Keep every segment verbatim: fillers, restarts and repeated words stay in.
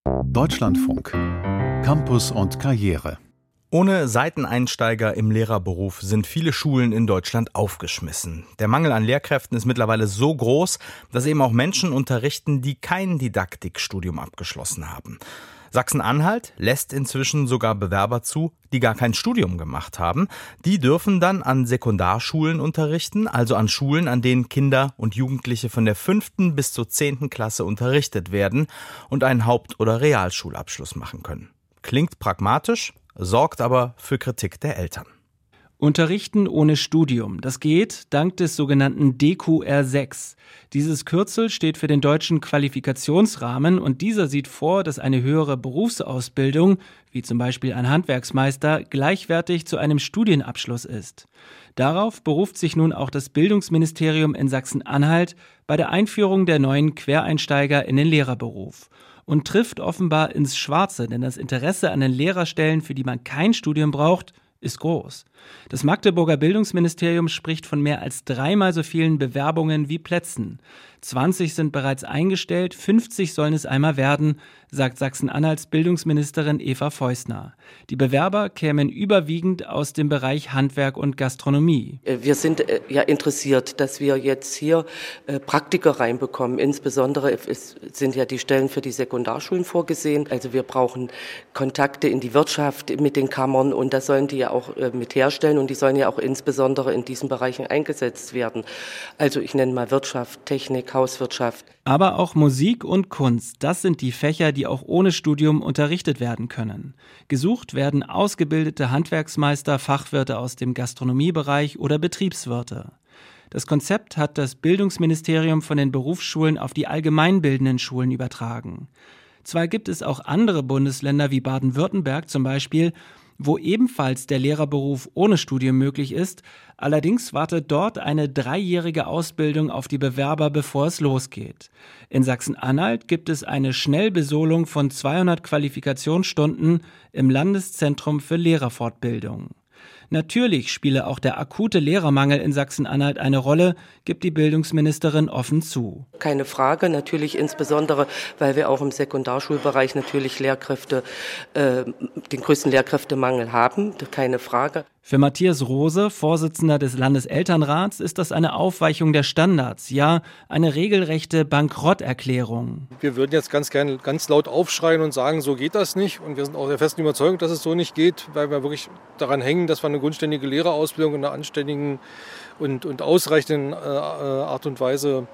Deutschlandfunk. Campus und Karriere. Ohne Seiteneinsteiger im Lehrerberuf sind viele Schulen in Deutschland aufgeschmissen. Der Mangel an Lehrkräften ist mittlerweile so groß, dass eben auch Menschen unterrichten, die kein Didaktikstudium abgeschlossen haben. Sachsen-Anhalt lässt inzwischen sogar Bewerber zu, die gar kein Studium gemacht haben. Die dürfen dann an Sekundarschulen unterrichten, also an Schulen, an denen Kinder und Jugendliche von der fünften bis zur zehnten Klasse unterrichtet werden und einen Haupt- oder Realschulabschluss machen können. Klingt pragmatisch, sorgt aber für Kritik der Eltern. Unterrichten ohne Studium, das geht dank des sogenannten D Q R sechs. Dieses Kürzel steht für den deutschen Qualifikationsrahmen und dieser sieht vor, dass eine höhere Berufsausbildung, wie zum Beispiel ein Handwerksmeister, gleichwertig zu einem Studienabschluss ist. Darauf beruft sich nun auch das Bildungsministerium in Sachsen-Anhalt bei der Einführung der neuen Quereinsteiger in den Lehrerberuf. Und trifft offenbar ins Schwarze, denn das Interesse an den Lehrerstellen, für die man kein Studium braucht, ist groß. Das Magdeburger Bildungsministerium spricht von mehr als dreimal so vielen Bewerbungen wie Plätzen. zwanzig sind bereits eingestellt, fünfzig sollen es einmal werden, sagt Sachsen-Anhalts Bildungsministerin Eva Feusner. Die Bewerber kämen überwiegend aus dem Bereich Handwerk und Gastronomie. Wir sind ja interessiert, dass wir jetzt hier Praktiker reinbekommen. Insbesondere sind ja die Stellen für die Sekundarschulen vorgesehen. Also wir brauchen Kontakte in die Wirtschaft mit den Kammern und das sollen die ja auch mit herstellen und die sollen ja auch insbesondere in diesen Bereichen eingesetzt werden. Also ich nenne mal Wirtschaft, Technik, Hauswirtschaft. Aber auch Musik und Kunst, das sind die Fächer, die auch ohne Studium unterrichtet werden können. Gesucht werden ausgebildete Handwerksmeister, Fachwirte aus dem Gastronomiebereich oder Betriebswirte. Das Konzept hat das Bildungsministerium von den Berufsschulen auf die allgemeinbildenden Schulen übertragen. Zwar gibt es auch andere Bundesländer wie Baden-Württemberg zum Beispiel, wo ebenfalls der Lehrerberuf ohne Studium möglich ist. Allerdings wartet dort eine dreijährige Ausbildung auf die Bewerber, bevor es losgeht. In Sachsen-Anhalt gibt es eine Schnellbesolung von zweihundert Qualifikationsstunden im Landeszentrum für Lehrerfortbildung. Natürlich spiele auch der akute Lehrermangel in Sachsen-Anhalt eine Rolle, gibt die Bildungsministerin offen zu. Keine Frage, natürlich insbesondere, weil wir auch im Sekundarschulbereich natürlich Lehrkräfte, äh, den größten Lehrkräftemangel haben, keine Frage. Für Matthias Rose, Vorsitzender des Landeselternrats, ist das eine Aufweichung der Standards, ja, eine regelrechte Bankrotterklärung. Wir würden jetzt ganz gerne ganz laut aufschreien und sagen, so geht das nicht. Und wir sind auch der festen Überzeugung, dass es so nicht geht, weil wir wirklich daran hängen, dass wir eine grundständige Lehrerausbildung in einer anständigen und, und ausreichenden äh, Art und Weise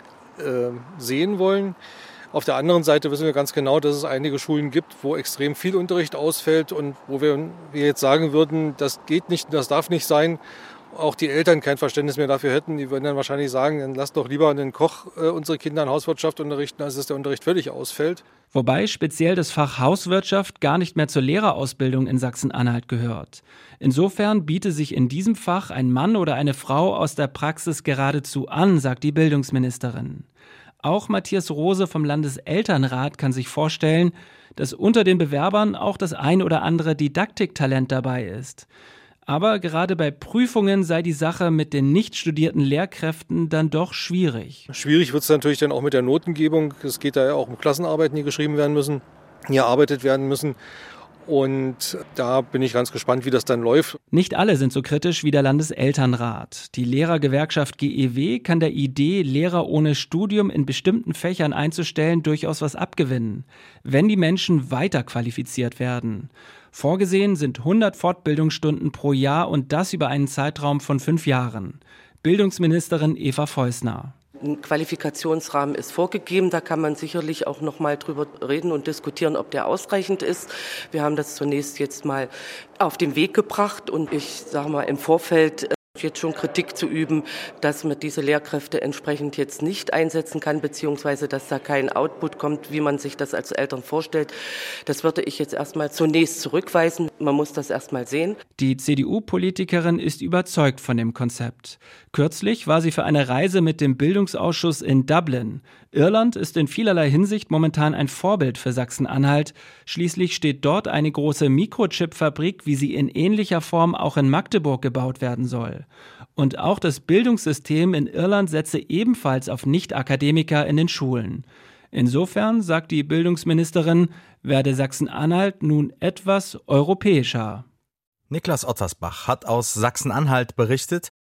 äh, sehen wollen. Auf der anderen Seite wissen wir ganz genau, dass es einige Schulen gibt, wo extrem viel Unterricht ausfällt und wo wir, wir jetzt sagen würden, das geht nicht, das darf nicht sein. Auch die Eltern kein Verständnis mehr dafür hätten. Die würden dann wahrscheinlich sagen, dann lass doch lieber einen Koch äh, unsere Kinder in Hauswirtschaft unterrichten, als dass der Unterricht völlig ausfällt. Wobei speziell das Fach Hauswirtschaft gar nicht mehr zur Lehrerausbildung in Sachsen-Anhalt gehört. Insofern biete sich in diesem Fach ein Mann oder eine Frau aus der Praxis geradezu an, sagt die Bildungsministerin. Auch Matthias Rose vom Landeselternrat kann sich vorstellen, dass unter den Bewerbern auch das ein oder andere Didaktiktalent dabei ist. Aber gerade bei Prüfungen sei die Sache mit den nicht studierten Lehrkräften dann doch schwierig. Schwierig wird es natürlich dann auch mit der Notengebung. Es geht da ja auch um Klassenarbeiten, die geschrieben werden müssen, die erarbeitet werden müssen. Und da bin ich ganz gespannt, wie das dann läuft. Nicht alle sind so kritisch wie der Landeselternrat. Die Lehrergewerkschaft G E W kann der Idee, Lehrer ohne Studium in bestimmten Fächern einzustellen, durchaus was abgewinnen, wenn die Menschen weiter qualifiziert werden. Vorgesehen sind hundert Fortbildungsstunden pro Jahr und das über einen Zeitraum von fünf Jahren. Bildungsministerin Eva Feusner. Ein Qualifikationsrahmen ist vorgegeben, da kann man sicherlich auch noch mal drüber reden und diskutieren, ob der ausreichend ist. Wir haben das zunächst jetzt mal auf den Weg gebracht und ich sage mal im Vorfeld jetzt schon Kritik zu üben, dass man diese Lehrkräfte entsprechend jetzt nicht einsetzen kann, beziehungsweise dass da kein Output kommt, wie man sich das als Eltern vorstellt. Das würde ich jetzt erstmal zunächst zurückweisen. Man muss das erstmal sehen. Die C D U-Politikerin ist überzeugt von dem Konzept. Kürzlich war sie für eine Reise mit dem Bildungsausschuss in Dublin. Irland ist in vielerlei Hinsicht momentan ein Vorbild für Sachsen-Anhalt. Schließlich steht dort eine große Mikrochip-Fabrik, wie sie in ähnlicher Form auch in Magdeburg gebaut werden soll. Und auch das Bildungssystem in Irland setze ebenfalls auf Nicht-Akademiker in den Schulen. Insofern, sagt die Bildungsministerin, werde Sachsen-Anhalt nun etwas europäischer. Niklas Ottersbach hat aus Sachsen-Anhalt berichtet.